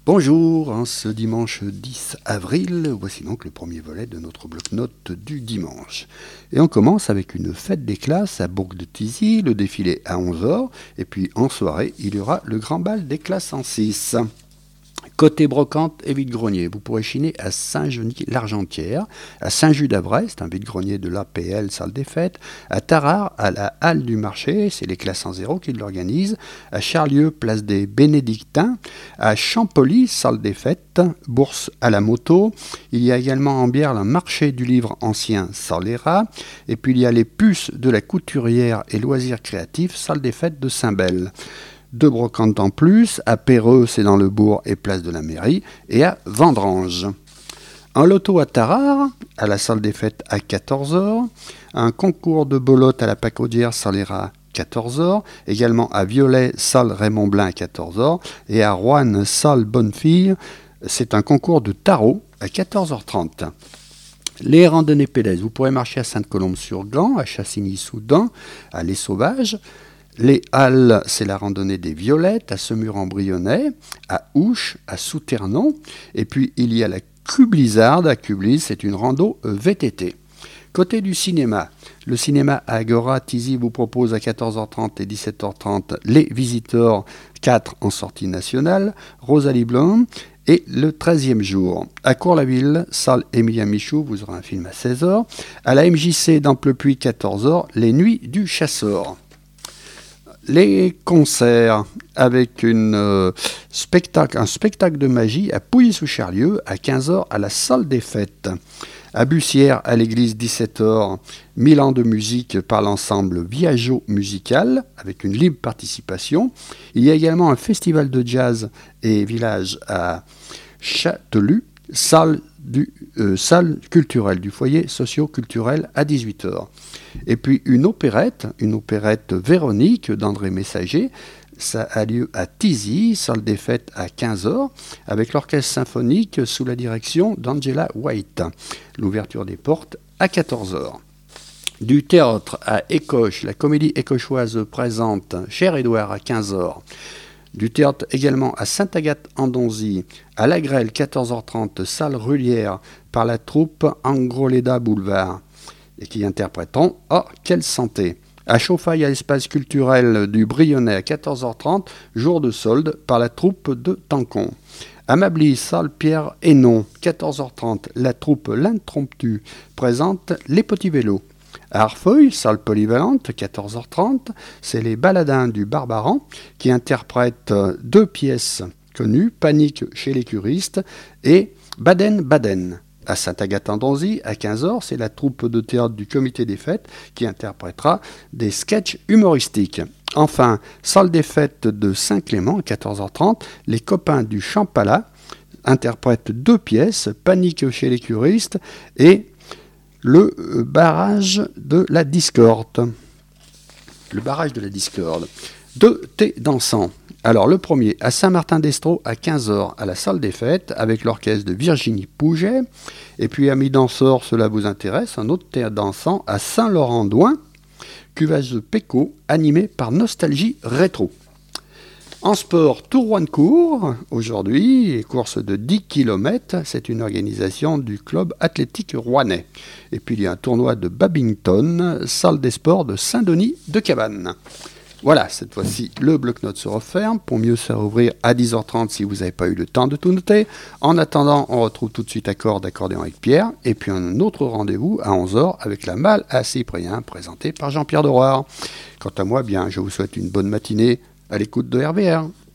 Bonjour, ce dimanche 10 avril, voici donc le premier volet de notre bloc-notes du dimanche. Et on commence avec une fête des classes à Bourg-de-Thizy, le défilé à 11 h, et puis en soirée, il y aura le grand bal des classes en 6. Côté brocante et vide-grenier, vous pourrez chiner à Saint-Genis-l'Argentière, à Saint-Just-d'Avray, un vide-grenier de l'APL, salle des fêtes, à Tarare, à la Halle du Marché, c'est les classes en zéro qui l'organisent, à Charlieu, place des Bénédictins, à Champolly, salle des fêtes, bourse à la moto, il y a également en Bière le marché du livre ancien, salle les rats, et puis il y a les puces de la couturière et loisirs créatifs, salle des fêtes de Saint-Bel. 2 brocantes en plus, à Perreux, c'est dans le bourg et place de la mairie, et à Vendrange. Un loto à Tarare, à la salle des fêtes à 14 h, un concours de belote à la Pacaudière, salle les rats, 14 h, également à Violet, salle Raymond Blin à 14 h, et à Roanne, salle Bonnefille, c'est un concours de tarot à 14 h 30. Les randonnées pédestres, vous pourrez marcher à Sainte-Colombe-sur-Gand, à Chassigny-Soudan, à Les Sauvages. Les Halles, c'est la randonnée des Violettes, à Semur-en-Brionnais, à Ouche, à Souternon. Et puis, il y a la Cublisarde, à Cublis, c'est une rando VTT. Côté du cinéma, le cinéma Agora Thizy vous propose à 14 h 30 et 17 h 30 Les Visiteurs 4 en sortie nationale, Rosalie Blum. Et le 13e jour, à Cours-la-Ville, salle Émilien Michou, vous aurez un film à 16 h. À la MJC d'Amplepuis, 14 h, Les Nuits du Chasseur. Les concerts avec un spectacle de magie à Pouilly-sous-Charlieu à 15 h à la salle des fêtes. À Bussière, à l'église 17 h, 1000 ans de musique par l'ensemble Viaggio Musical avec une libre participation. Il y a également un festival de jazz et village à Châtelus, salle culturelle du foyer socio-culturel à 18 h. Et puis une opérette Véronique d'André Messager, ça a lieu à Thizy, salle des fêtes à 15 h, avec l'orchestre symphonique sous la direction d'Angela White. L'ouverture des portes à 14 h. Du théâtre à Écoche, la comédie écochoise présente Cher Édouard à 15 h. Du théâtre également à Sainte-Agathe-en-Donzy, à La Grêle, 14 h 30, salle Rullière, par la troupe Angroleda Boulevard, et qui interpréteront « Oh, quelle santé !» À Chauffaille, à l'espace culturel du Brionnais, à 14 h 30, jour de solde, par la troupe de Tancon. À Mably, salle Pierre Hénon, 14 h 30, la troupe L'Intromptu présente Les Petits Vélos. À Arfeuil, salle polyvalente, 14 h 30, c'est les Baladins du Barbaran qui interprètent 2 pièces connues, Panique chez les curistes et Baden-Baden. À Sainte-Agathe-en-Donzy, à 15 h, c'est la troupe de théâtre du comité des fêtes qui interprétera des sketchs humoristiques. Enfin, salle des fêtes de Saint-Clément, à 14 h 30, les copains du Champala interprètent 2 pièces, Panique chez les curistes et le barrage de la discorde. Le barrage de la discorde. 2 thés dansants. Alors le premier à Saint-Martin-d'Estreaux à 15 h à la salle des fêtes avec l'orchestre de Virginie Pouget. Et puis amis danseurs, cela vous intéresse, un autre thé dansant à Saint-Laurent-d'Ouin, cuvage de Péco, animé par Nostalgie Rétro. En sport, Tour-Roannecourt, aujourd'hui, course de 10 km, c'est une organisation du club athlétique rouennais. Et puis il y a un tournoi de badminton, salle des sports de Saint-Denis de Cabannes. Voilà, cette fois-ci, le bloc-notes se referme pour mieux se rouvrir à 10 h 30 si vous n'avez pas eu le temps de tout noter. En attendant, on retrouve tout de suite Accord d'accordéon avec Pierre, et puis un autre rendez-vous à 11 h avec la Malle à Cyprien, présentée par Jean-Pierre Deroire. Quant à moi, bien, je vous souhaite une bonne matinée à l'écoute de RVR.